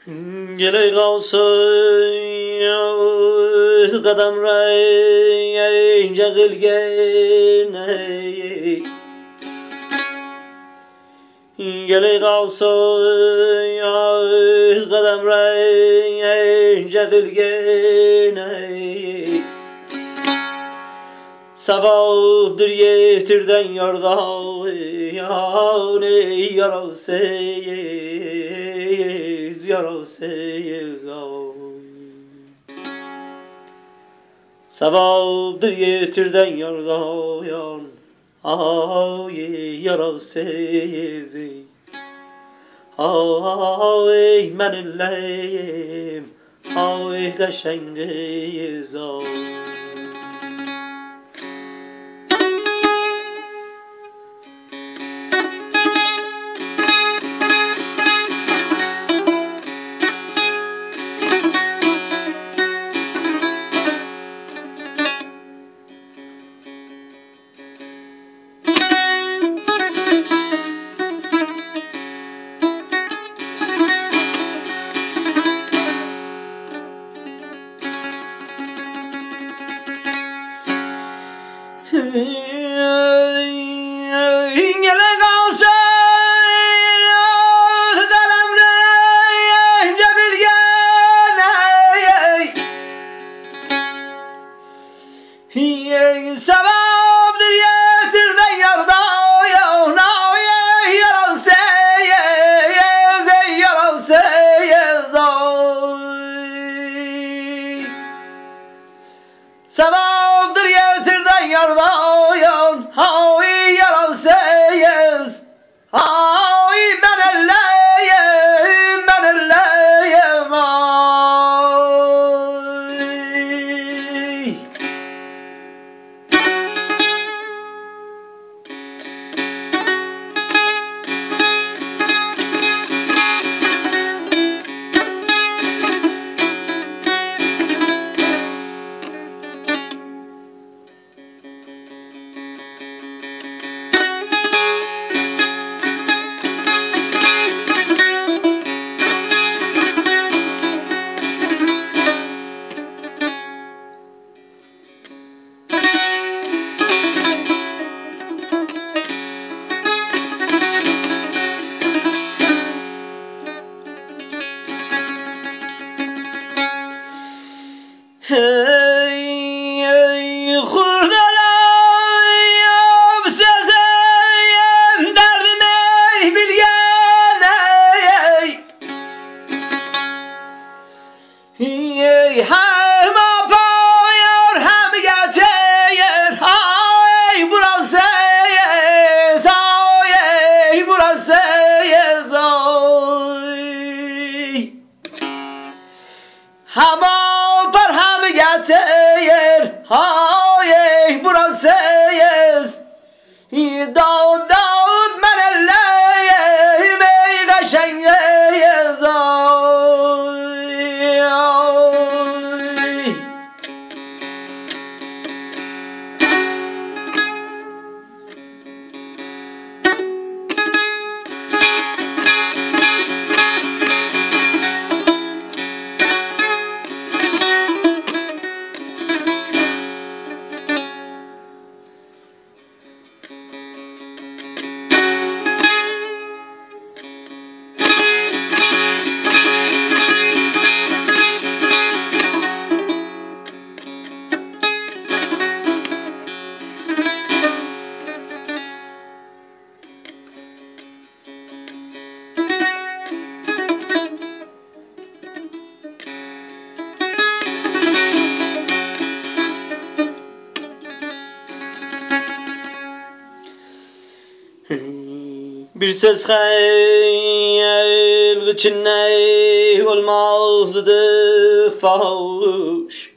گلی قوسوی قدم رای جغل گنی گلی قوسوی قدم رای جغل گنی سواب در یتردن یاردانی yarasıyız Sevap der yetirden yardayan yarasıyız men illeyim kaşengiyiz Sevapdır yetirden yardayan yarasıyız ben elleyim Kurdalayım sezeyim derdimi bilgene hem apayır hem getir burasıyız burasıyız hem apar hem getir burasıyız Davud men elleyim kaşengiyiz Bir ses hayal içinde olmazdı fahuş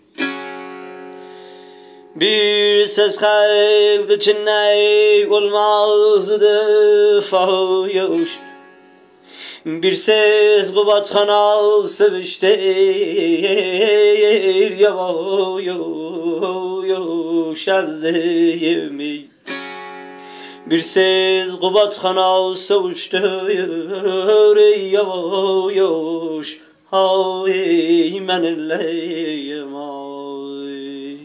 Bir ses hayal içinde olmazdı fahuş Bir ses kubatxana seviştir yavaş az evmi Bir ses kubatxana seviştir yavaş های من لیمای.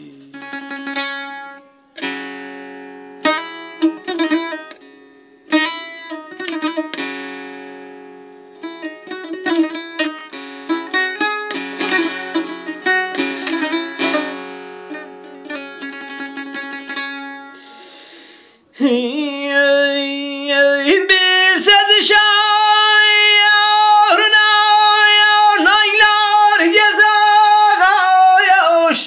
Bir sezi şairine naylar gezer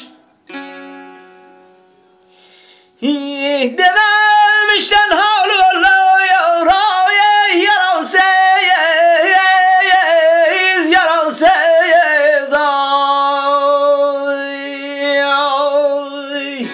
dememişten havlu yaralsayız ay.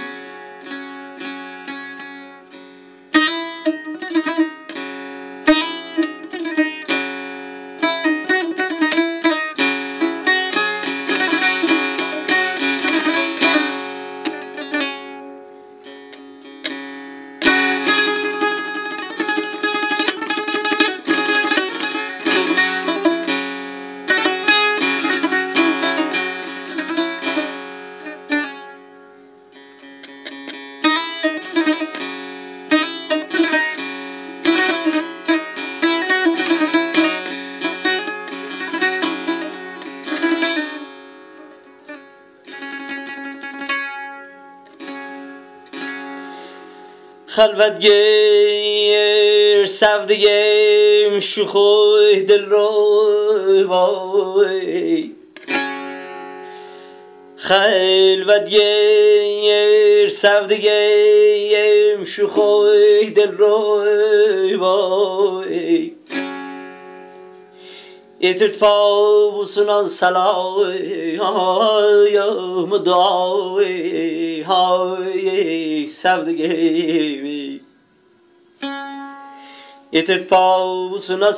خلوت گیر sevdiğim şu خوی دل روی خلوت گیر sevdiğim şu خوی دل روی اترت پاوسuna salayım duayı hay sevdiğimi. Etirt pavusuna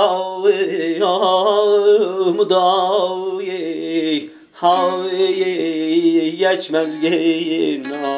salayım duayı hay geçmez gene.